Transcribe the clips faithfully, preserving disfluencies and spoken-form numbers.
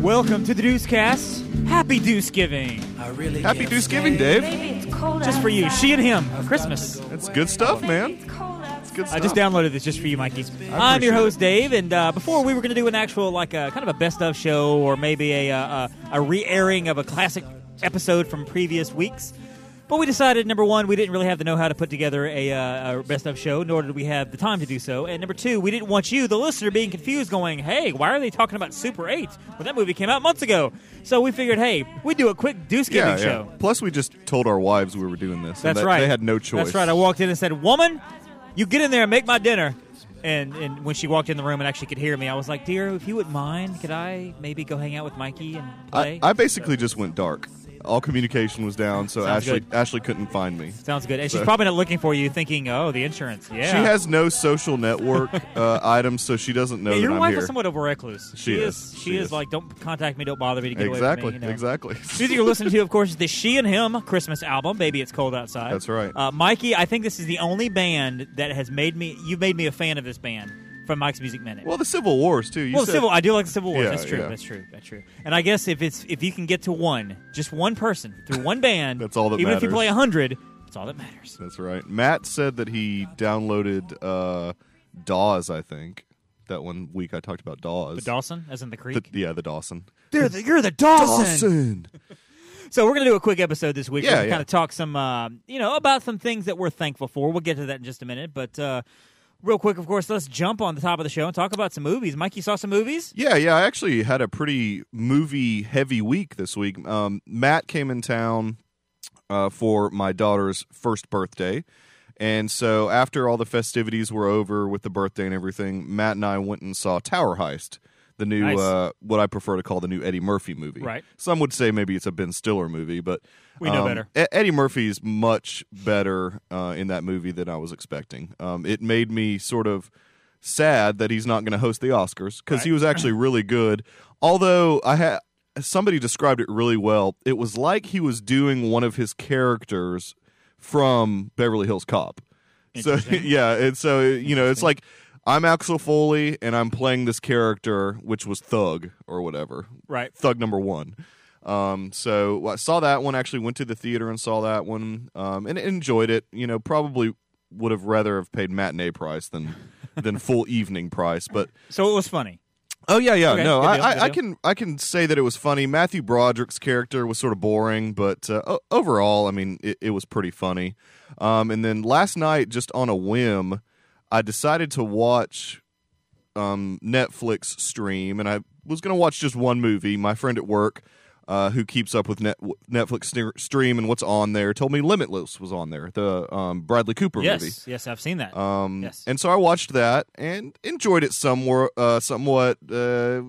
Welcome to the Deucecast. Happy Deucegiving. Really Happy Deucegiving, Dave. Just for you. She and him. Christmas. That's good stuff, man. It's good stuff. I just downloaded this just for you, Mikey. I'm your host, Dave, and uh, before we were going to do an actual, like, a, kind of a best-of show or maybe a, a, a re-airing of a classic episode from previous weeks. But we decided, number one, we didn't really have the know-how to put together a, uh, a best-of show, nor did we have the time to do so. And number two, we didn't want you, the listener, being confused, going, hey, why are they talking about Super eight? Well, that movie came out months ago. So we figured, hey, we'd do a quick Deucegiving yeah, yeah. show. Plus, we just told our wives we were doing this. That's and that right. They had no choice. That's right. I walked in and said, woman, you get in there and make my dinner. And and when she walked in the room and actually could hear me, I was like, dear, if you wouldn't mind, could I maybe go hang out with Mikey and play? I, I basically so. just went dark. All communication was down, so Sounds Ashley good. Ashley couldn't find me. Sounds good. And so. she's probably not looking for you thinking, oh, the insurance. Yeah. She has no social network uh, items, so she doesn't know yeah, that your I'm wife here. is somewhat of a recluse. She, she is. is. She, she is, is like, don't contact me, don't bother me to get exactly, away from me. You know? Exactly. The music you're listening to, of course, is the She and Him Christmas album, Baby It's Cold Outside. That's right. Uh, Mikey, I think this is the only band that has made me, you've made me a fan of this band. From Mike's Music Minute. Well, the Civil Wars too. You well, said, the Civil. I do like the Civil Wars. Yeah, that's true. yeah. That's true. That's true. And I guess if it's if you can get to one, just one person through one band, that's all that even matters. if you play a hundred, that's all that matters. That's right. Matt said that he downloaded uh, Dawes. I think that one week I talked about Dawes. The Dawson, as in the creek. The, yeah, the Dawson. They're the, you're the Dawson. Dawson. So we're going to do a quick episode this week. Yeah, we're yeah. kind of talk some, uh, you know, about some things that we're thankful for. We'll get to that in just a minute, but. Uh, Real quick, of course, let's jump on the top of the show and talk about some movies. Mike, you saw some movies? Yeah, yeah. I actually had a pretty movie-heavy week this week. Um, Matt came in town uh, for my daughter's first birthday. And so after all the festivities were over with the birthday and everything, Matt and I went and saw Tower Heist, the new, nice. uh, what I prefer to call the new Eddie Murphy movie. Right. Some would say maybe it's a Ben Stiller movie, but we know um, better. E- Eddie Murphy is much better uh, in that movie than I was expecting. Um, it made me sort of sad that he's not going to host the Oscars because right. he was actually really good. Although I had somebody described it really well. It was like he was doing one of his characters from Beverly Hills Cop. So yeah, and so you know, it's like I'm Axel Foley and I'm playing this character, which was Thug or whatever. Right. Thug number one. Um, so I saw that one. Actually, went to the theater and saw that one, um, and enjoyed it. You know, probably would have rather have paid matinee price than than full evening price. But so it was funny. Oh yeah, yeah. Okay, no, good I, deal, I, good I deal. can I can say that it was funny. Matthew Broderick's character was sort of boring, but uh, o- overall, I mean, it, it was pretty funny. Um, and then last night, just on a whim, I decided to watch um, Netflix stream, and I was going to watch just one movie. My friend at work, uh, who keeps up with Net- Netflix st- stream and what's on there, told me Limitless was on there, the um, Bradley Cooper yes, movie. yes, I've seen that. Um, yes. And so I watched that and enjoyed it somewhat. Uh, somewhat. Uh,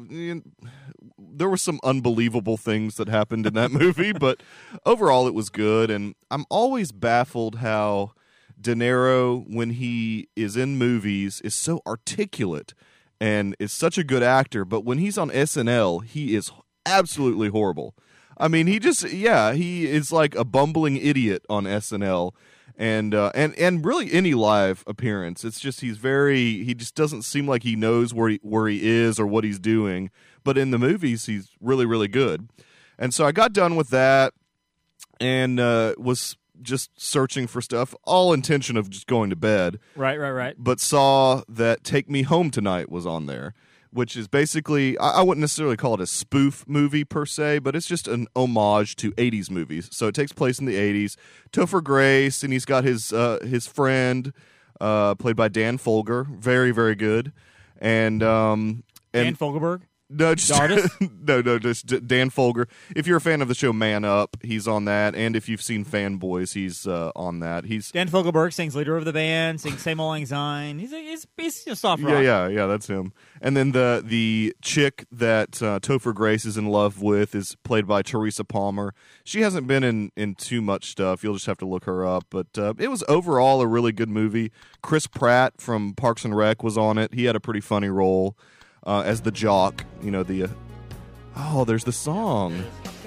there were some unbelievable things that happened in that movie, but overall it was good. And I'm always baffled how De Niro, when he is in movies, is so articulate and is such a good actor. But when he's on S N L, he is absolutely horrible. I mean, he just, yeah, he is like a bumbling idiot on S N L. And uh, and and really any live appearance, it's just he's very he just doesn't seem like he knows where he, where he is or what he's doing. But in the movies, he's really really good. And so I got done with that and uh, was just searching for stuff, all intention of just going to bed. Right, right, right. But saw that Take Me Home Tonight was on there, which is basically, I, I wouldn't necessarily call it a spoof movie per se, but it's just an homage to eighties movies. So it takes place in the eighties. Topher Grace, and he's got his uh, his friend, uh, played by Dan Folger, very, very good. And, um, and Dan Fogelberg? No, just, The artist? no, no, just D- Dan Folger. If you're a fan of the show Man Up, he's on that. And if you've seen Fanboys, he's uh, on that. He's Dan Fogelberg sings leader of the band, sings Same Old Lang Syne. He's a, he's, he's a soft rock. Yeah, yeah, yeah, that's him. And then the the chick that uh, Topher Grace is in love with is played by Teresa Palmer. She hasn't been in, in too much stuff. You'll just have to look her up. But uh, it was overall a really good movie. Chris Pratt from Parks and Rec was on it. He had a pretty funny role uh, as the jock. You know, the... Uh, oh, there's the song.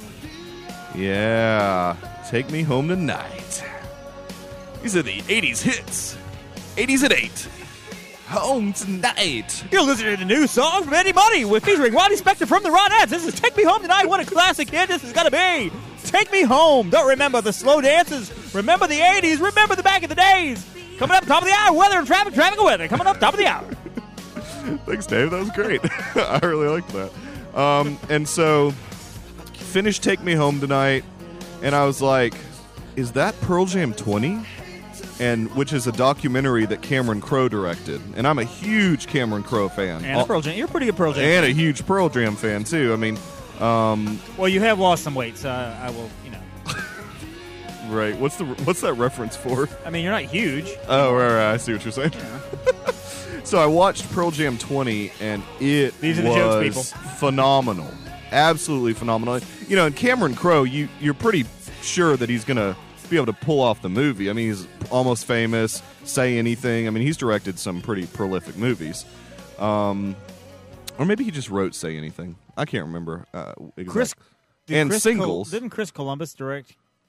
Yeah. Take Me Home Tonight. These are the eighties hits. eighties at eight. home tonight. You're listening to the new song from Eddie Money with featuring Ronnie Spector from the Ronettes. This is Take Me Home Tonight. What a classic hit this is going to be. Take Me Home. Don't remember the slow dances. Remember the eighties. Remember the back of the days. Coming up top of the hour, weather and traffic, traffic and weather. Coming up top of the hour. Thanks, Dave. That was great. I really liked that. Um, and so, finished Take Me Home Tonight, and I was like, is that Pearl Jam twenty? And which is a documentary that Cameron Crowe directed. And I'm a huge Cameron Crowe fan. And a Pearl Jam. You're a pretty good Pearl Jam And fan. a huge Pearl Jam fan, too. I mean, um... well, you have lost some weight, so I will, you know. Right. What's the what's that reference for? I mean, you're not huge. Oh, right, right. I see what you're saying. Yeah. So I watched Pearl Jam twenty, and it These are the was jokes, people. phenomenal. Absolutely phenomenal. You know, and Cameron Crowe, you, you're pretty sure that he's going to be able to pull off the movie. I mean, he's Almost Famous, Say Anything. I mean, he's directed some pretty prolific movies. Um, or maybe he just wrote Say Anything. I can't remember. Uh, exactly. Chris, did and Chris singles. Col- didn't Chris Columbus direct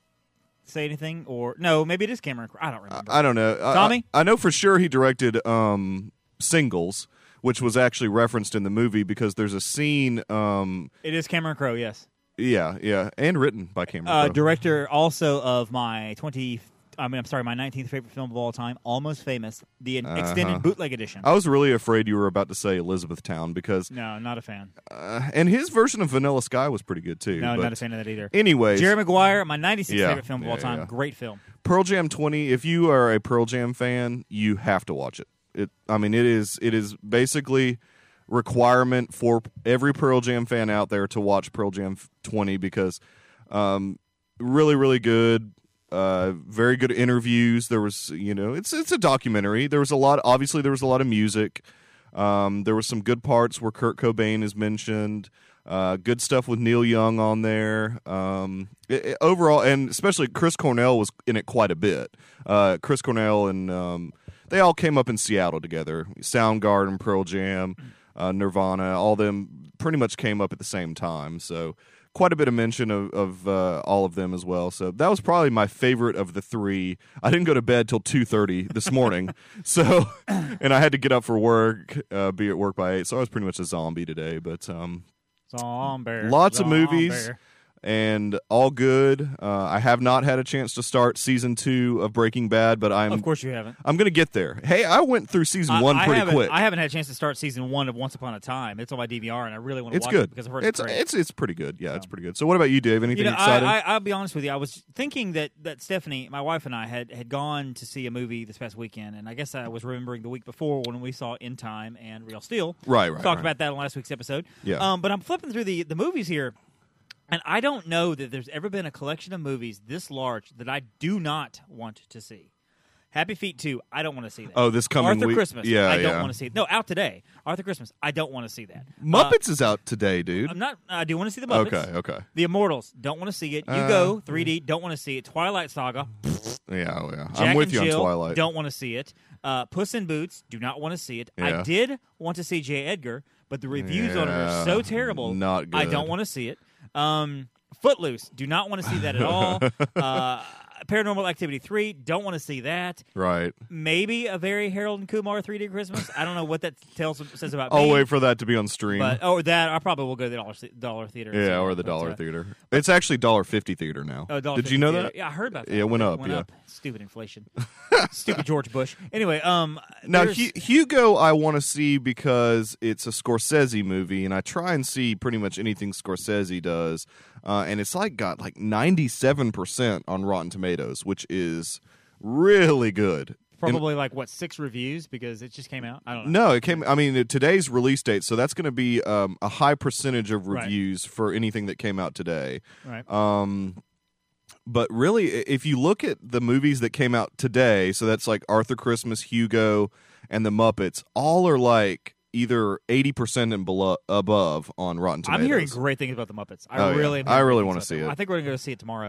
Say Anything? Or no, maybe it is Cameron Crowe. I don't remember. I, I don't know. Tommy? I, I know for sure he directed um, Singles, which was actually referenced in the movie because there's a scene. Um, It is Cameron Crowe, yes. Yeah, yeah, and written by Cameron Uh, Crowe. director also of my twenty. I mean, I'm sorry, my nineteenth favorite film of all time, Almost Famous, the Uh-huh. extended bootleg edition. I was really afraid you were about to say Elizabethtown because, No, not a fan. uh, and his version of Vanilla Sky was pretty good too. No, but not a fan of that either. Anyways, Jerry Maguire, my ninety-sixth Yeah, favorite film of yeah, all time. yeah. Great film. Pearl Jam twenty. If you are a Pearl Jam fan, you have to watch it. It, I mean, it is it is basically requirement for every Pearl Jam fan out there to watch Pearl Jam twenty because um, really, really good. Uh, very good interviews. There was, you know, it's it's a documentary. There was a lot. Obviously, there was a lot of music. Um, there was some good parts where Kurt Cobain is mentioned. Uh, good stuff with Neil Young on there. Um, it, it, overall, and especially Chris Cornell was in it quite a bit. Uh, Chris Cornell and um, they all came up in Seattle together. Soundgarden, Pearl Jam, uh, Nirvana, all them pretty much came up at the same time. So quite a bit of mention of, of uh, all of them as well. So that was probably my favorite of the three. I didn't go to bed till two thirty this morning. so, and I had to get up for work, uh, be at work by eight. So I was pretty much a zombie today. But um, Zombie. lots Zombie. of movies. And all good. Uh, I have not had a chance to start season two of Breaking Bad, but I'm Of course you haven't. I'm going to get there. Hey, I went through season I- one I pretty haven't- quick. I haven't had a chance to start season one of Once Upon a Time. It's on my D V R, and I really want to It's watch good it because I've heard it's, it's great. it's it's pretty good. Yeah, it's pretty good. So, what about you, Dave? Anything You know, exciting? I, I, I'll be honest with you. I was thinking that, that Stephanie, my wife, and I had, had gone to see a movie this past weekend, and I guess I was remembering the week before when we saw In Time and Real Steel. Right, right, Talked right. about that on last week's episode. Yeah. Um, but I'm flipping through the, the movies here, and I don't know that there's ever been a collection of movies this large that I do not want to see. Happy Feet two, I don't want to see that. Oh, this coming Arthur week? Christmas, Yeah, I don't yeah. want to see it. No, out today. Arthur Christmas, I don't want to see that. Muppets is out today, Uh, dude. I'm not. I do want to see the Muppets. Okay, okay. The Immortals, don't want to see it. You Uh, Go, three D, don't want to see it. Twilight Saga, Yeah, oh, yeah. Jack I'm with and you Jill, on Twilight. don't want to see it. Uh, Puss in Boots, do not want to see it. Yeah. I did want to see J. Edgar, but the reviews on it are so Yeah, terrible. not I good. don't want to see it. Um, Footloose, do not want to see that at all. uh, Paranormal Activity three, don't want to see that. Right. Maybe a very Harold and Kumar three D Christmas. I don't know what that tells says about I'll me. wait for that to be on stream. But or that I probably will go to the dollar dollar theater. and see yeah, it, or the but, Dollar uh, Theater. It's actually dollar fifty theater now. Oh, dollar Did you fifty know theater. that? Yeah, I heard about that. Yeah, it went up, Went yeah. up. Stupid inflation. Stupid George Bush. Anyway, um, Now, there's- Hu- Hugo, I want to see because it's a Scorsese movie, and I try and see pretty much anything Scorsese does, uh, and it's like got like ninety-seven percent on Rotten Tomatoes, which is really good. probably like what six reviews because it just came out. I don't know. No, it came. I mean, today's release date, so that's going to be um, a high percentage of Right. reviews for anything that came out today. Right. Um, but really, i- if you look at the movies that came out today, so that's like Arthur Christmas, Hugo, and the Muppets, all are like either eighty percent and below above on Rotten Tomatoes. I'm hearing great things about the Muppets. I Oh, yeah. really, am I hearing really great wanna things see about them. it. I think we're gonna go see it tomorrow.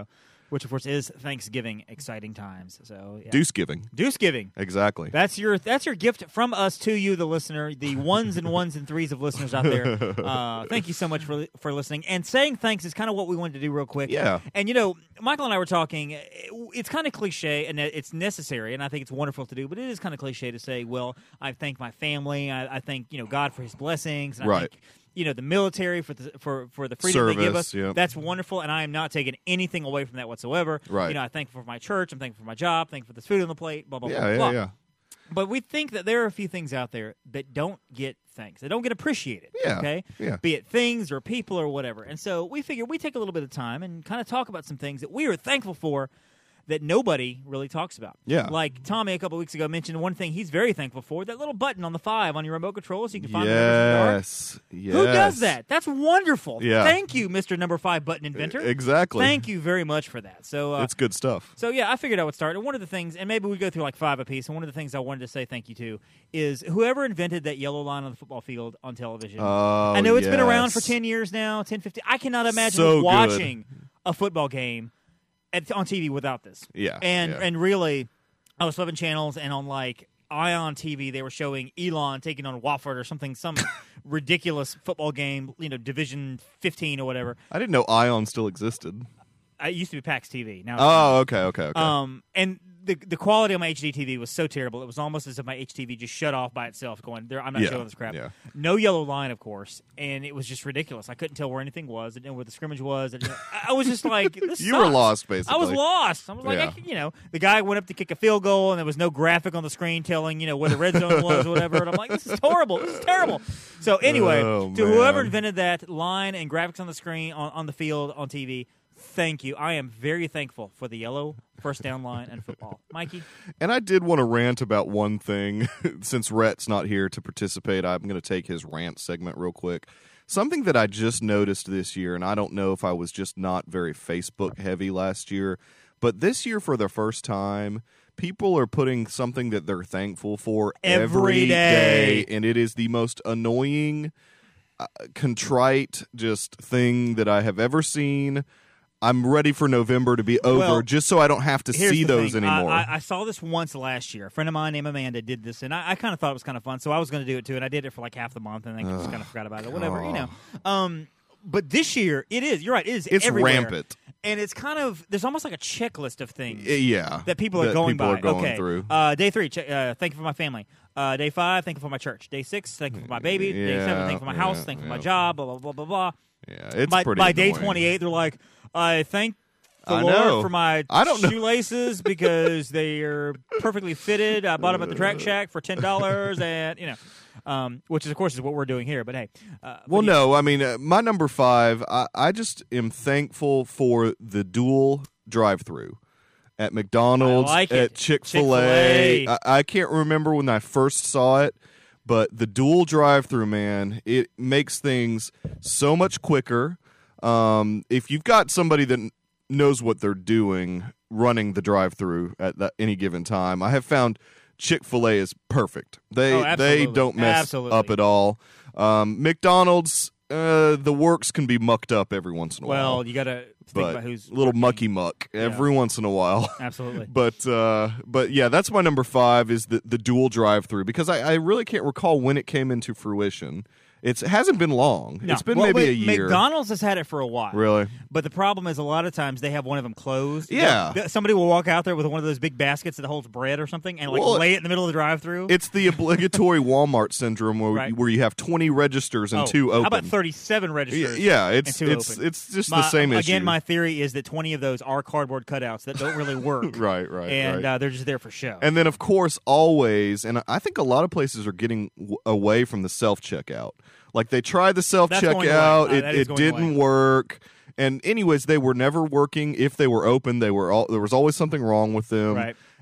which of course is Thanksgiving, exciting times. So yeah. Deuce giving. Deuce giving. Exactly. That's your that's your gift from us to you, the listener, the ones and ones and threes of listeners out there. Uh, thank you so much for for listening. And saying thanks is kind of what we wanted to do real quick. Yeah. And, you know, Michael and I were talking. It's kind of cliche, and it's necessary, and I think it's wonderful to do, but it is kind of cliche to say, well, I thank my family. I, I thank, you know, God for his blessings. And I right. thank, you know, the military for the for, for the freedom Service, they give us. yep. That's wonderful, and I am not taking anything away from that whatsoever. Right. You know, I thank for my church. I'm thankful for my job. Thankful for this food on the plate. Blah blah Yeah, blah yeah, blah. yeah. But we think that there are a few things out there that don't get thanks. They don't get appreciated. Yeah, Okay. yeah. Be it things or people or whatever. And so we figured we take a little bit of time and kind of talk about some things that we are thankful for that nobody really talks about. Yeah. Like Tommy a couple weeks ago mentioned one thing he's very thankful for, that little button on the five on your remote control so you can find the numbers in the dark. Yes. Yes. Who does that? That's wonderful. Yeah. Thank you, Mister Number Five Button Inventor. Exactly. Thank you very much for that. So uh, It's good stuff. so yeah, I figured I would start. And one of the things, and maybe we go through like five apiece. And one of the things I wanted to say thank you to is whoever invented that yellow line on the football field on television. Oh, I know it's been around for yes. ten years now, ten, fifteen. I cannot imagine So good. watching a football game at, on T V without this. Yeah, and yeah. and really, I was flipping channels, and on like Ion T V, they were showing Elon taking on Wofford or something, some ridiculous football game, you know, Division fifteen or whatever. I didn't know Ion still existed. It used to be PAX T V. Now, it's Oh, okay, okay, okay. Um, and the the quality of my H D T V was so terrible. It was almost as if my H D T V just shut off by itself, going, "There, I'm not Yeah, showing this crap." yeah. No yellow line, of course, and it was just ridiculous. I couldn't tell where anything was, and where the scrimmage was. And, I was just like, "This You were sucks. lost, basically. I was lost. I was like, Yeah. I, you know, the guy went up to kick a field goal, and there was no graphic on the screen telling, you know, where the red zone was or whatever. And I'm like, this is horrible. This is terrible. So anyway, Oh, to whoever man. invented that line and graphics on the screen, on, on the field, on T V, thank you. I am very thankful for the yellow first down line and football. Mikey? And I did want to rant about one thing. Since Rhett's not here to participate, I'm going to take his rant segment real quick. Something that I just noticed this year, and I don't know if I was just not very Facebook heavy last year, but this year for the first time, people are putting something that they're thankful for Every every day. day, and it is the most annoying, uh, contrite just thing that I have ever seen. I'm ready for November to be over Well, just so I don't have to Here's see the those thing. anymore. I, I, I saw this once last year. A friend of mine named Amanda did this, and I, I kind of thought it was kind of fun, so I was going to do it too, and I did it for like half the month, and then I just kind of forgot about it. Whatever, you know. Um, but this year, it is. You're right. It is It's everywhere. rampant. And it's kind of, there's almost like a checklist of things Uh, yeah, that people are going people by. are going okay. through. Uh, day three, check, uh, thank you for my family. Uh, day five, thank you for my church. Day six, thank you for my baby. day Yeah, seven, thank you for my house. yeah, Thank you for yeah. my job. Blah, blah, blah, blah, blah. Yeah, it's by, pretty by day annoying. twenty-eight, they're like, I thank the I Lord know. for my I don't know. shoelaces because they are perfectly fitted. I bought them at the Track Shack for ten dollars, and you know, um, which is of course is what we're doing here. But hey, uh, Well, but yeah. no, I mean, uh, my number five, I, I just am thankful for the dual drive-through at McDonald's, I like it. at Chick-fil-A. Chick-fil-A. I, I can't remember when I first saw it, but the dual drive-through, man, it makes things so much quicker. Um, if you've got somebody that n- knows what they're doing running the drive-through at that, any given time, I have found Chick-fil-A is perfect. They Oh, they absolutely. don't mess Absolutely. up at all. Um, McDonald's, uh, the works can be mucked up every once in a while. Well, you got to think but about who's a little working. mucky muck every once in a while. Absolutely. But uh, but yeah, that's my number five is the the dual drive through because I, I really can't recall when it came into fruition. It's, it hasn't been long. No. It's been Well, maybe wait, a year. McDonald's has had it for a while. Really? But the problem is a lot of times they have one of them closed. Yeah. Th- Somebody will walk out there with one of those big baskets that holds bread or something and like Well, lay it in the middle of the drive-through. It's the obligatory Walmart syndrome where Right. where you have twenty registers and Oh, two open. How about thirty-seven registers? Yeah, it's and two it's open? it's just My- the same issue. Again, my theory is that twenty of those are cardboard cutouts that don't really work. Right, right, And right. Uh, they're just there for show. And then, of course, always, and I think a lot of places are getting w- away from the self checkout. Like they tried the self That's going checkout, away. Uh, it, that is it going didn't away. work. And anyways, they were never working. If they were open, they were all, there was always something wrong with them. Right.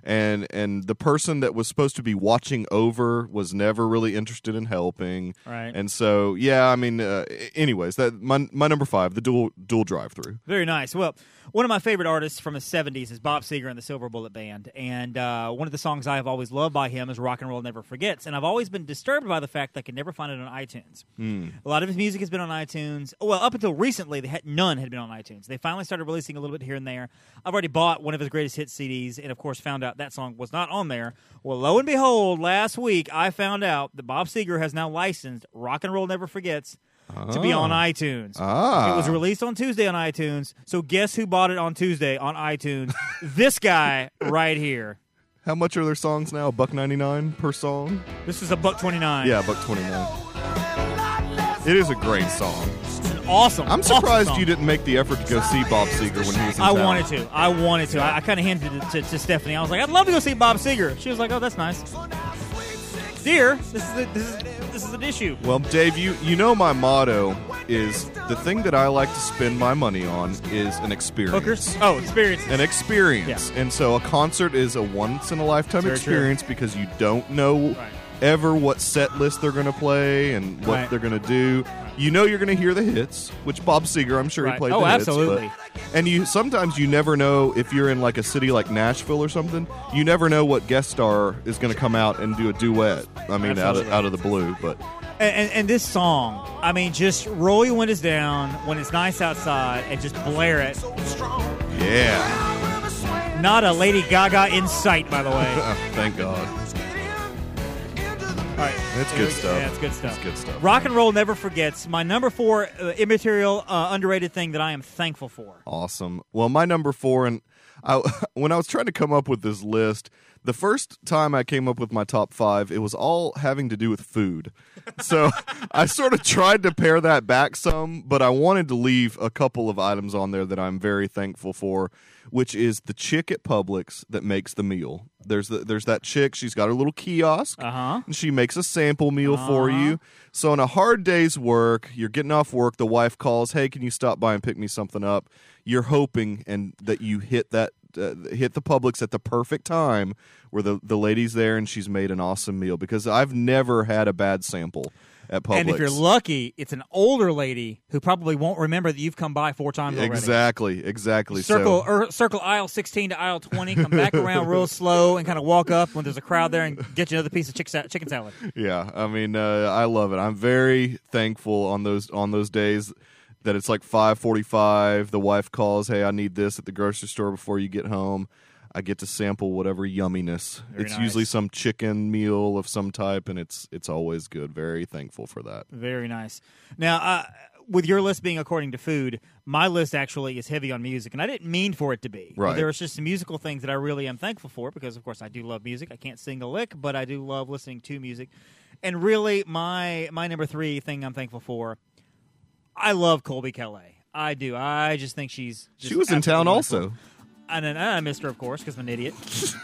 and and the person that was supposed to be watching over was never really interested in helping. Right. And so, yeah, I mean, uh, anyways, that my my number five, the dual dual drive through. Very nice. Well, one of my favorite artists from the seventies is Bob Seger and the Silver Bullet Band, and uh, one of the songs I have always loved by him is Rock and Roll Never Forgets, and I've always been disturbed by the fact that I could never find it on iTunes. Mm. A lot of his music has been on iTunes. Well, up until recently, they had, none had been on iTunes. They finally started releasing a little bit here and there. I've already bought one of his greatest hits C Ds, and of course found out that song was not on there. Well, lo and behold, last week I found out that Bob Seger has now licensed Rock and Roll Never Forgets to be on iTunes. Ah. It was released on Tuesday on iTunes, so guess who bought it on Tuesday on iTunes? This guy right here. How much are their songs now? A buck ninety nine per song. This is a buck twenty nine. Yeah, buck twenty nine. It is a great song. It's an awesome. I'm surprised awesome song. you didn't make the effort to go see Bob Seger when he was in I town. wanted to. I wanted to. I, I kind of hinted it to, to Stephanie. I was like, I'd love to go see Bob Seger. She was like, oh, that's nice. Dear, this is a, this is this is an issue. Well, Dave, you you know my motto is the thing that I like to spend my money on is an experience. Hookers? Oh, experience. An experience. Yeah. And so a concert is a once in a lifetime Very experience true. because you don't know Right. ever what set list they're going to play and what Right. they're going to do. You know you're going to hear the hits, which Bob Seger, I'm sure Right. he played Oh, the hits. absolutely. but- and you sometimes you never know if you're in like a city like Nashville or something. You never know what guest star is going to come out and do a duet. I mean, out of, Absolutely. out of the blue, but And, and, and this song, I mean, just roll your windows down when it's nice outside and just blare it. yeah. Not a Lady Gaga in sight, by the way. Thank God. All right, It's here good we go. stuff. Yeah, it's good stuff. It's good stuff. Rock and Roll Never Forgets. My number four uh, immaterial, uh, underrated thing that I am thankful for. Awesome. Well, my number four, and I, when I was trying to come up with this list, the first time I came up with my top five, it was all having to do with food. So I sort of tried to pare that back some, but I wanted to leave a couple of items on there that I'm very thankful for, which is the chick at Publix that makes the meal. There's the, there's that chick. She's got her little kiosk, Uh-huh. and she makes a sample meal for Uh-huh. you. So on a hard day's work, you're getting off work, the wife calls, hey, can you stop by and pick me something up? You're hoping and that you hit that uh, hit the Publix at the perfect time where the, the lady's there and she's made an awesome meal, because I've never had a bad sample at Publix. And if you're lucky, it's an older lady who probably won't remember that you've come by four times already. Exactly, exactly. Circle so, er, circle aisle sixteen to aisle twenty, come back around real slow and kind of walk up when there's a crowd there and get you another piece of chick sa- chicken salad. yeah, I mean, uh, I love it. I'm very thankful on those on those days that it's like five forty-five. The wife calls, hey, I need this at the grocery store before you get home. I get to sample whatever yumminess. Very it's nice. usually some chicken meal of some type, and it's it's always good. Very thankful for that. Very nice. Now, uh, with your list being according to food, my list actually is heavy on music, and I didn't mean for it to be. Right. There was just some musical things that I really am thankful for because, of course, I do love music. I can't sing a lick, but I do love listening to music. And really, my my number three thing I'm thankful for, I love Colby Calais. I do. I just think she's just She was in town absolutely also. wonderful. And then I missed her, of course, because I'm an idiot.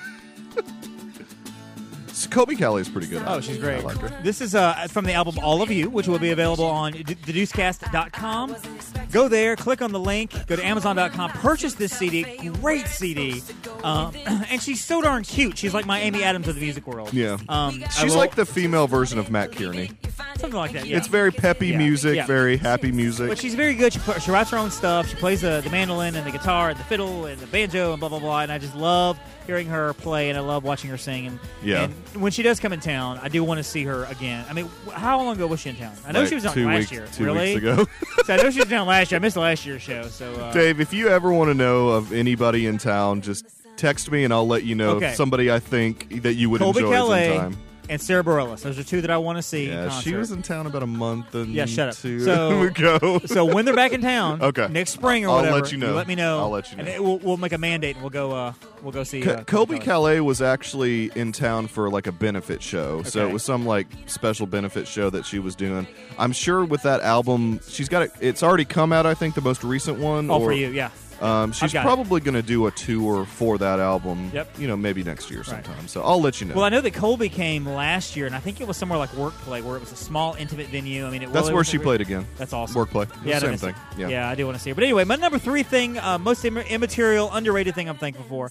Kobe Callie is pretty good. Oh, she's great. I like her. This is uh, from the album All of You, which will be available on the deucecast dot com. Go there, click on the link, go to amazon dot com, purchase this C D. Great C D. Um, and she's so darn cute. She's like my Amy Adams of the music world. Yeah. Um, I She's will- like the female version of Matt Kearney. something like that, yeah. It's very peppy Yeah. music, Yeah. very happy music. But she's very good. She, put, she writes her own stuff. She plays the, the mandolin and the guitar and the fiddle and the banjo and blah, blah, blah. And I just love hearing her play, and I love watching her sing. And, Yeah. and when she does come in town, I do want to see her again. I mean, wh- how long ago was she in town? I know Like she was on two last weeks, year. Two really? weeks ago. So I know she was down last year. I missed the last year's show. So uh, Dave, if you ever want to know of anybody in town, just text me and I'll let you know Okay. if somebody I think that you would Colby enjoy is Calais in time. and Sarah Bareilles. Those are two that I want to see. in Yeah, she concert. was in town about a month and Yeah, shut up. two So- ago. So when they're back in town, Okay. next spring or I'll whatever, let you know. let me know. I'll let you know. And it, we'll, we'll make a mandate and we'll go. Uh, we'll go see. Co- Uh, Colby Calais. Calais was actually in town for like a benefit show, so Okay. it was some like special benefit show that she was doing. I'm sure with that album, she's got it. It's already come out. I think the most recent one. All or, for you, yeah. Um, she's got it. probably going to do a tour for that album. Yep. You know, maybe next year Right. sometime. So I'll let you know. Well, I know that Colby came last year, and I think it was somewhere like Workplay, where it was a small, intimate venue. I mean, it, well, That's it where was she a- played again. That's awesome. Workplay. Yeah, I Same missed thing. it. Yeah. yeah, I do want to see her. But anyway, my number three thing, uh, most Im- immaterial, underrated thing I'm thankful for,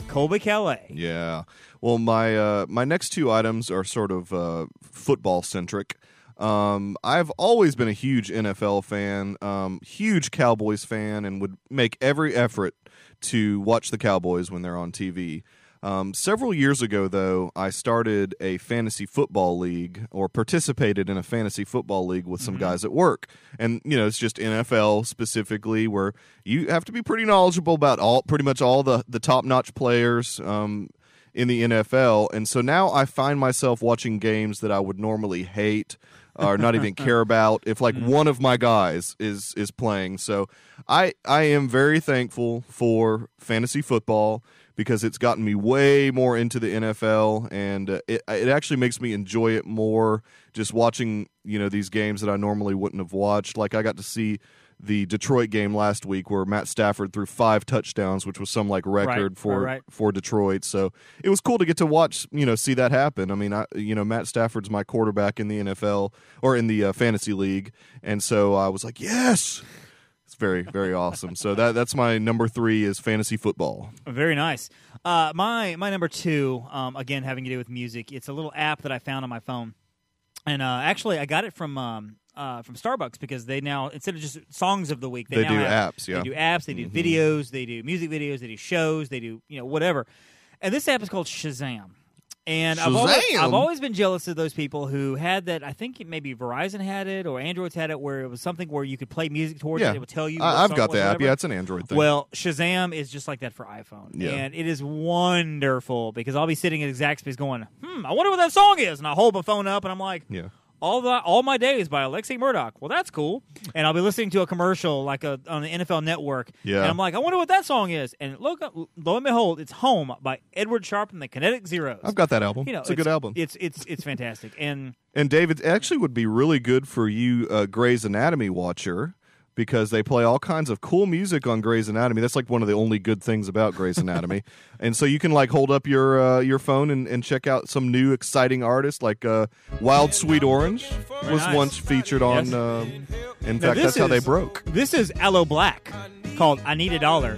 Colby Calais. Yeah. Well, my uh, my next two items are sort of uh, football centric. Um, I've always been a huge N F L fan, um, huge Cowboys fan, and would make every effort to watch the Cowboys when they're on T V. Um, several years ago, though, I started a fantasy football league, or participated in a fantasy football league with some mm-hmm. guys at work. And, you know, it's just N F L specifically, where you have to be pretty knowledgeable about all, pretty much all the, the top-notch players um, in the N F L. And so now I find myself watching games that I would normally hate or not even care about if, like, one of my guys is is playing. So I I am very thankful for fantasy football, because it's gotten me way more into the N F L, and uh, it it actually makes me enjoy it more, just watching, you know, these games that I normally wouldn't have watched. Like, I got to see the Detroit game last week where Matt Stafford threw five touchdowns, which was some like record right, for right, right. for Detroit. So it was cool to get to watch, you know, see that happen. I mean, I, you know, Matt Stafford's my quarterback in the N F L or in the uh, fantasy league, and so I was like, yes. It's very, very awesome. So that that's my number three is fantasy football. Very nice. Uh, my my number two, um, again, having to do with music. It's a little app that I found on my phone, and uh, actually I got it from um, uh, from Starbucks, because they now, instead of just songs of the week, they, they now do have, apps. Yeah, they do apps. They do mm-hmm. videos. They do music videos. They do shows. They do, you know, whatever. And this app is called Shazam. And I've always, I've always been jealous of those people who had that. I think maybe Verizon had it or Androids had it, where it was something where you could play music towards yeah. it. It would tell you. I, I've song got the app. whatever. Yeah, it's an Android thing. Well, Shazam is just like that for iPhone. Yeah. And it is wonderful, because I'll be sitting at exact space going, hmm, I wonder what that song is. And I hold my phone up and I'm like, yeah. All the all my days by Alexi Murdoch. Well, that's cool. And I'll be listening to a commercial like a, on the N F L Network. Yeah. And I'm like, I wonder what that song is. And look, lo and behold, it's Home by Edward Sharpe and the Kinetic Zeros. I've got that album. You know, it's a good album. It's it's it's fantastic. And and David, it actually would be really good for you, uh, Grey's Anatomy watcher, because they play all kinds of cool music on Grey's Anatomy. That's like one of the only good things about Grey's Anatomy. And so you can like hold up your uh, your phone and, and check out some new exciting artists, like uh, Wild Sweet Orange was nice. once featured on. Yes. Uh, in now fact, that's is, how they broke. This is Aloe Black, called I Need a Dollar.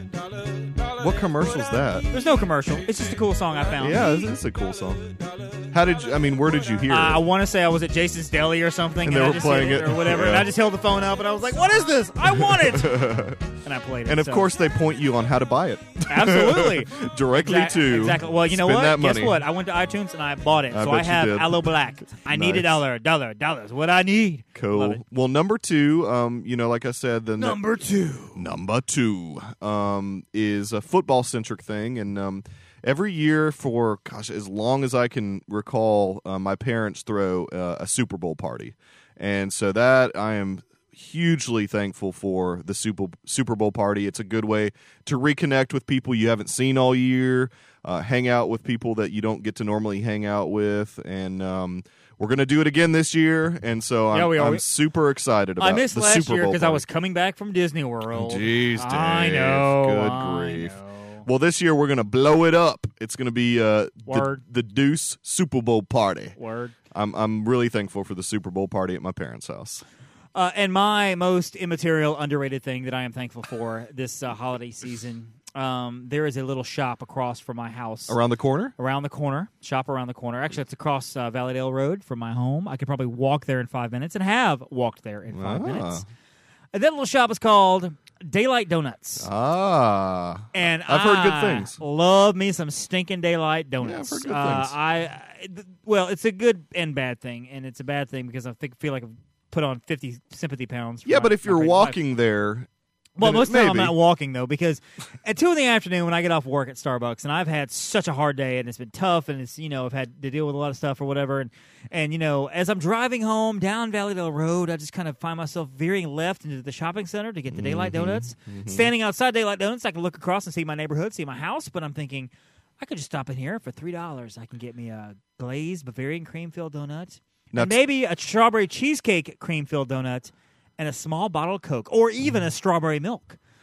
What commercial's that? There's no commercial. It's just a cool song I found. Yeah, it's, it's a cool song. How did you, I mean, where did you hear uh, it? I want to say I was at Jason's Deli or something, and, and, they I were just playing hit it, it or whatever, yeah. and I just held the phone up, and I was like, "What is this? I want it!" And I played it. And of so. course, they point you on how to buy it. Absolutely, directly exactly, to exactly. Well, you know spend what? that Guess money. what? I went to iTunes and I bought it, I so bet I you have did. Aloe Black. I need a Nice. dollar, dollar, dollars. What I need. Cool. Well, number two, um, you know, like I said, the Number two. Number two um, is a football centric thing, and um, every year for gosh, as long as I can recall, uh, my parents throw uh, a Super Bowl party, and so that I am hugely thankful for the Super Super Bowl party. It's a good way to reconnect with people you haven't seen all year, uh, hang out with people that you don't get to normally hang out with, and um, we're going to do it again this year, and so I'm, Yeah, we are. I'm super excited about I missed the last Super year Bowl because I party. was coming back from Disney World. Jeez, Dave. I know. Good I grief. know. Well, this year we're going to blow it up. It's going to be uh, the, Word. the Deuce Super Bowl party. Word. I'm I'm really thankful for the Super Bowl party at my parents' house. Uh, and my most immaterial, underrated thing that I am thankful for this uh, holiday season, um, there is a little shop across from my house. Around the corner? Around the corner. Shop around the corner. Actually, it's across uh, Valleydale Road from my home. I could probably walk there in five minutes and have walked there in five Ah. minutes. And that little shop is called Daylight Donuts. Ah. And I've heard good I things. love me some stinking Daylight Donuts. Yeah, I've heard good uh, things. I, I- th- well, it's a good and bad thing, and it's a bad thing because I think feel like I've put on fifty sympathy pounds. for Yeah, my- but if my you're crazy life. walking there, Well, then most of the time I'm maybe. not walking, though, because at two in the afternoon when I get off work at Starbucks, and I've had such a hard day, and it's been tough, and it's, you know, I've had to deal with a lot of stuff or whatever, and, and you know, as I'm driving home down Valleydale Road, I just kind of find myself veering left into the shopping center to get the Daylight Mm-hmm. Donuts. Standing outside Daylight Donuts, I can look across and see my neighborhood, see my house, but I'm thinking, I could just stop in here for three dollars. I can get me a glazed Bavarian cream-filled donut, Now and t- maybe a strawberry cheesecake cream-filled donut, and a small bottle of Coke, or even a strawberry milk.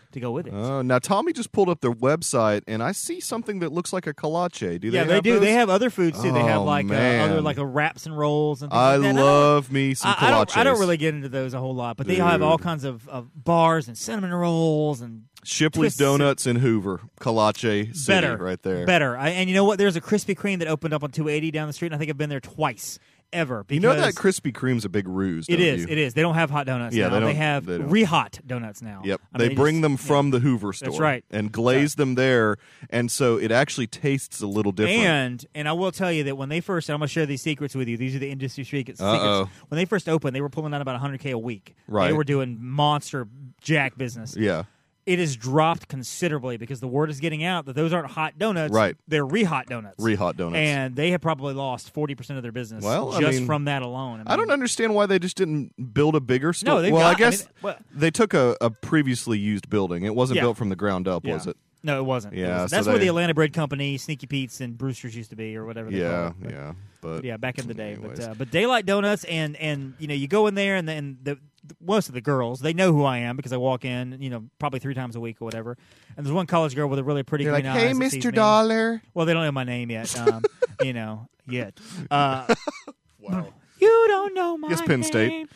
to go with it. Oh, now Tommy just pulled up their website, and I see something that looks like a kolache. Do they yeah, have they do. those? They have other foods too. Oh, they have like uh, man. other like uh, wraps and rolls and things I like that. love me some I, kolaches. I, don't, I don't really get into those a whole lot, but they have all Dude. kinds of, of bars and cinnamon rolls and Shipley's twists Donuts in Hoover, kolache city, better right there. Better. I, and you know what? There's a Krispy Kreme that opened up on two eighty down the street, and I think I've been there twice. Ever. You know that Krispy Kreme's a big ruse, It don't is. you? It is. They don't have hot donuts Yeah, now. they don't- have they don't. re-hot donuts now. Yep. I they mean, bring just- them yeah. from the Hoover store. right. And glaze them there, and so it actually tastes a little different. And and I will tell you that when they first, and I'm going to share these secrets with you. These are the industry secrets. Uh-oh. secrets. When they first opened, they were pulling out about one hundred K a week. Right. They were doing monster jack business. yeah. It has dropped considerably because the word is getting out that those aren't hot donuts. Right. They're re-hot donuts. Re-hot donuts. And they have probably lost forty percent of their business Well, I just mean, from that alone. I, mean, I don't understand why they just didn't build a bigger store. No, they've well, got, I guess I mean, well, they took a, a previously used building. It wasn't Yeah. built from the ground up, yeah. was it? No, it wasn't. It Yeah, wasn't. so That's where they- the Atlanta Bread Company, Sneaky Pete's, and Brewster's used to be, or whatever. They Yeah, call it. But- yeah. But Yeah, back in the day. anyways. But uh, but Daylight Donuts and and you know you go in there and then the, the most of the girls they know who I am because I walk in you know probably three times a week or whatever. And there's one college girl with a really pretty They're green like, eyes hey, that sees Mister me. Dollar. Well, they don't know my name yet. Um, you know yet. Uh, Wow. you don't know my Yes, Penn State. name.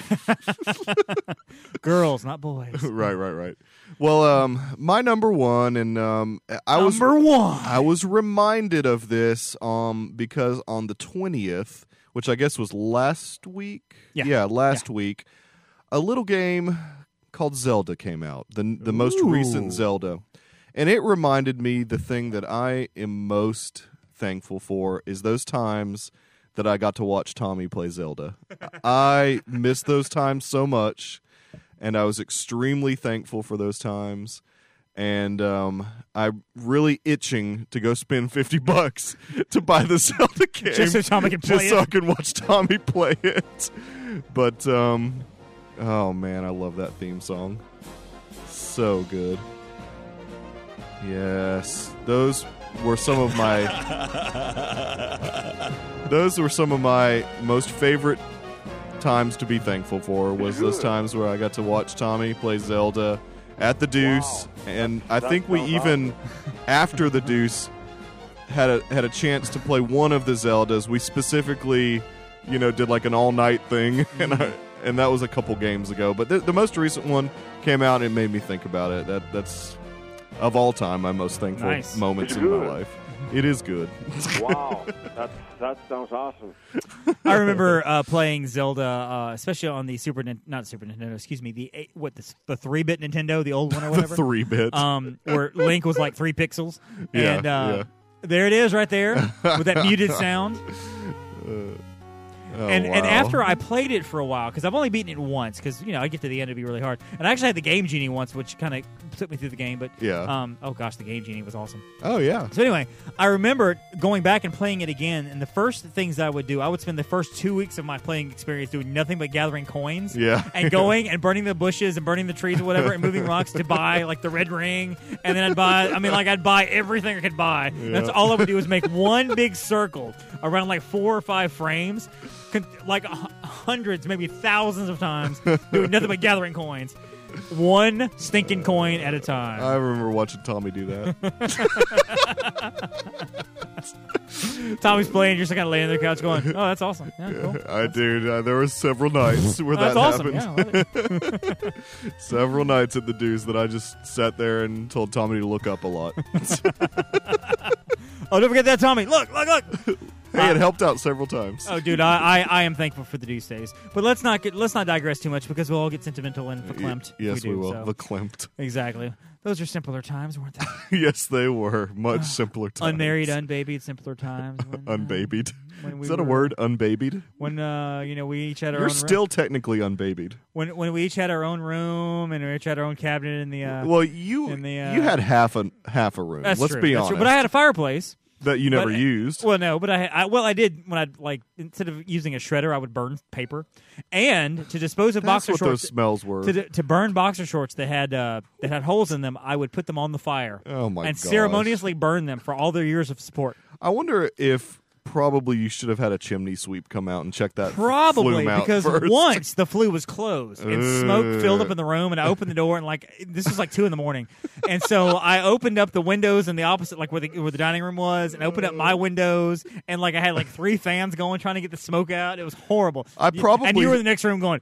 Girls, not boys. right, right, right. Well, um, my number one, and um, I was Number one. I was reminded of this um because on the twentieth, which I guess was last week. Yeah. last week, a little game called Zelda came out. The the most Ooh. recent Zelda. And it reminded me the thing that I am most thankful for is those times that I got to watch Tommy play Zelda. I miss those times so much, and I was extremely thankful for those times. And um, I'm really itching to go spend fifty bucks to buy the Zelda game. Just so Tommy can play just so it. I can watch Tommy play it. But, um, oh man, I love that theme song. So good. Yes, those were some of my those were some of my most favorite times to be thankful for was those times where I got to watch Tommy play Zelda at the Deuce, Wow. and I That think we sounds even after the Deuce had a had a chance to play one of the Zeldas. We specifically, you know, did like an all night thing, and I, and that was a couple games ago. But the, the most recent one came out and it made me think about it. That that's of all time my most thankful Nice. moments It's in my good. life. It is good. Wow, that's, that sounds awesome. I remember uh, playing Zelda, uh, especially on the Super, Nin- not Super Nintendo, excuse me, the eight, what the the three bit Nintendo, the old one or The whatever. three bit. um, where Link was like three pixels, Yeah, and uh, yeah. there it is, right there with that muted sound. Oh, and and wow. after I played it for a while, because I've only beaten it once, because you know I get to the end it'd be really hard. And I actually had the Game Genie once, which kind of took me through the game. But Yeah. um, oh gosh, the Game Genie was awesome. Oh yeah. So anyway, I remember going back and playing it again, and the first things I would do, I would spend the first two weeks of my playing experience doing nothing but gathering coins, Yeah. and going and burning the bushes and burning the trees or whatever, and moving rocks to buy like the red ring, and then I'd buy. I mean, like I'd buy everything I could buy. That's all I would do is make one big circle around like four or five frames, con- like h- hundreds, maybe thousands of times, doing nothing but gathering coins. One stinking coin at a time. I remember watching Tommy do that. Tommy's playing, you're just kind of laying on the couch going, "Oh, that's awesome." Yeah, cool. I dude, uh, there were several nights where That's that awesome. happened. Yeah, I love it. Several nights at the Deuce that I just sat there and told Tommy to look up a lot. Oh, don't forget that, Tommy. Look, look, look. Hey, it helped out several times. Oh, dude, I, I, I am thankful for the Deuce days. But let's not get, let's not digress too much because we'll all get sentimental and verklempt. Y- yes, if we, we, do, will. so. Verklempt. Exactly. Those are simpler times, weren't they? Yes, they were much simpler times. Unmarried, unbabied, simpler times. When, uh, Unbabied. when we Is that a were- word? Unbabied? When uh, you know, we each had our You're own still room. technically unbabied. When when we each had our own room and we each had our own cabinet in the. Uh, Well, you in the, uh, you had half a half a room. that's Let's true, be that's honest. true. But I had a fireplace. that you never but- used. Well, no, but I, I well, I did when I like instead of using a shredder, I would burn paper, and to dispose of That's boxer what shorts. those smells were. To, to burn boxer shorts that had uh, that had holes in them, I would put them on the fire Oh my and gosh. ceremoniously burn them for all their years of support. I wonder if probably you should have had a chimney sweep come out and check that Probably flume out because first. once the flue was closed and Uh. smoke filled up in the room, and I opened the door and like this was like two in the morning, and so I opened up the windows in the opposite, like where the where the dining room was, and opened up my windows, and like I had like three fans going trying to get the smoke out. It was horrible. I probably and you were in the next room going.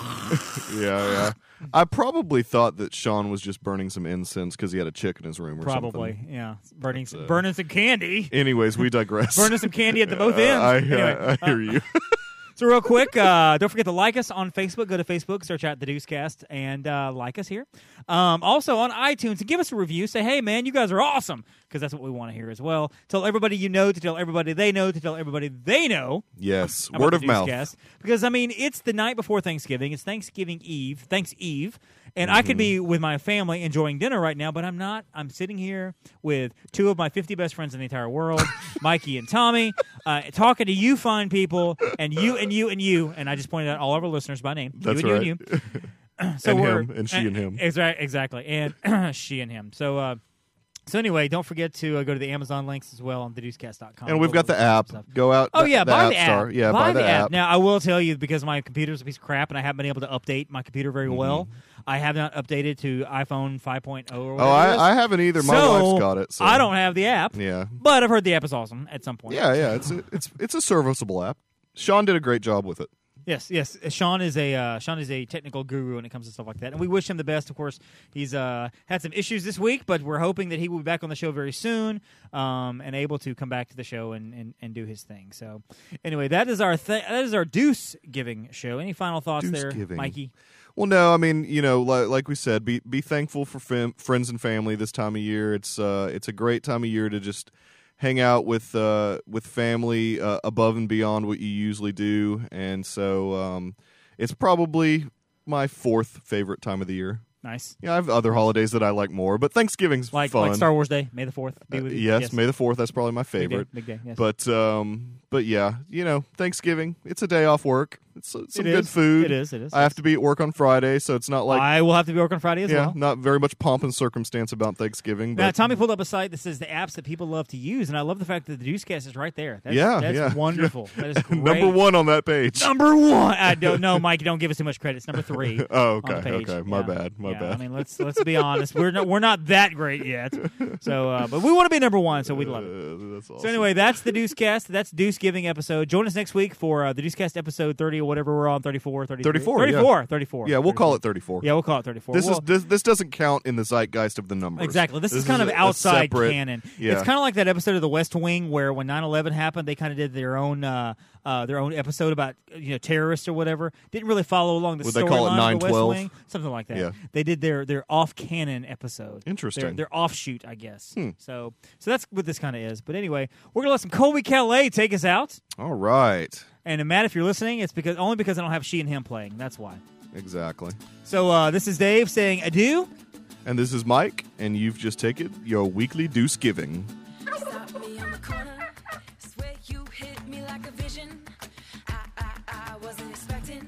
yeah, yeah. I probably thought that Sean was just burning some incense because he had a chick in his room or Probably, something. yeah. Burning, But, uh, burning some candy. Anyways, we digress. Burning some candy at the both Uh, ends. I, Anyway, I, I hear you. So real quick, uh, don't forget to like us on Facebook. Go to Facebook, search out the Deucecast, and uh, like us here. Um, also on iTunes, and give us a review. Say, hey, man, you guys are awesome, because that's what we want to hear as well. Tell everybody you know, to tell everybody they know, to tell everybody they know. Yes, about word the of mouth. Deucecast. Because, I mean, it's the night before Thanksgiving. It's Thanksgiving Eve. Thanks Eve. And I could be with my family enjoying dinner right now, but I'm not. I'm sitting here with two of my fifty best friends in the entire world, Mikey and Tommy, uh, talking to you fine people, and you and you and you. And I just pointed out all of our listeners by name. That's you and right. you and you. So And we're, him, and she and him. Exactly, exactly. And she and him. So, uh, so anyway, don't forget to uh, go to the Amazon links as well on the deucecast dot com. And we've got the app. Go out. Oh yeah, the buy app the app. Store. Yeah, buy, buy the, app. Now I will tell you, because my computer's a piece of crap and I haven't been able to update my computer very Mm-hmm. well. I have not updated to iPhone five point oh or Oh, whatever. it is. I, I haven't either. My So, wife's got it. So. I don't have the app. Yeah. But I've heard the app is awesome at some point. Yeah, yeah. It's a, it's it's a serviceable app. Sean did a great job with it. Yes, yes. Sean is a uh, Sean is a technical guru when it comes to stuff like that, and we wish him the best. Of course, he's uh, had some issues this week, but we're hoping that he will be back on the show very soon, um, and able to come back to the show and, and, and do his thing. So, anyway, that is our th- that is our deuce giving show. Any final thoughts there, Deuce-giving. Mikey? Well, no, I mean, you know, like, like we said, be be thankful for fam- friends and family this time of year. It's uh, it's a great time of year to just hang out with uh, with family uh, above and beyond what you usually do, and so um, it's probably my fourth favorite time of the year. Nice. Yeah, I have other holidays that I like more, but Thanksgiving's Like fun. like Star Wars Day, May the fourth. Be Uh, with you. yes, May the fourth. That's probably my Big day, favorite. big day. Yes. But um, but yeah, you know, Thanksgiving. It's a day off work. It's uh, some It good is. food. It is. It is. I have to be at work on Friday, so it's not like I will have to be working Friday as yeah, well. not very much pomp and circumstance about Thanksgiving. Now, But Tommy pulled up a site that says the apps that people love to use, and I love the fact that the Deucecast is right there. That's, Yeah, that's yeah. wonderful. That is great. number one on that page. Number one. I don't know, Mike. Don't give us too much credit. It's number three. Oh, on the okay, page. okay. My Yeah. bad, my Yeah, bad. I mean, let's let's be honest. We're not we're not that great yet. So, uh, but we want to be number one, so we love it. Uh, that's awesome. So anyway, that's the Deucecast. That's Deuce Giving episode. Join us next week for uh, the Deucecast episode thirty or whatever we're on. thirty-four, thirty-three thirty-four, thirty-four, yeah. thirty-four. yeah, we'll call it thirty-four. Yeah, we'll call it thirty-four. This Well, is this, this doesn't count in the zeitgeist of the numbers. Exactly. This, is kind of a- a outside separate- canon. Yeah. It's kind of like that episode of The West Wing where when nine eleven happened, they kind of did their own uh, uh, their own episode about you know terrorists or whatever. Didn't really follow along the Would they call it storyline of The West nine twelve? Wing, something like that. Yeah. They did their their off canon episode. Interesting. Their, their offshoot, I guess. Hmm. So so that's what this kind of is. But anyway, we're gonna let some Colby Calais take us out. All right. And uh, Matt, if you're listening, it's because only because I don't have she and him playing. That's why. Exactly. So uh, this is Dave saying adieu. And this is Mike, and you've just taken your weekly Deuce Giving. Stop me on the corner. Swear you hit me like a vision. I, I, I wasn't expecting.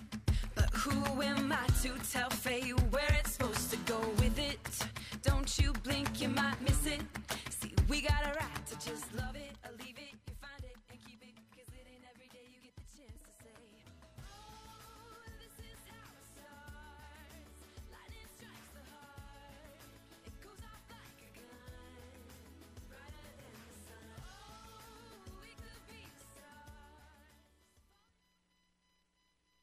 But who am I to tell fate where it's supposed to go with it? Don't you blink, you might miss it. See, we got a right to just love.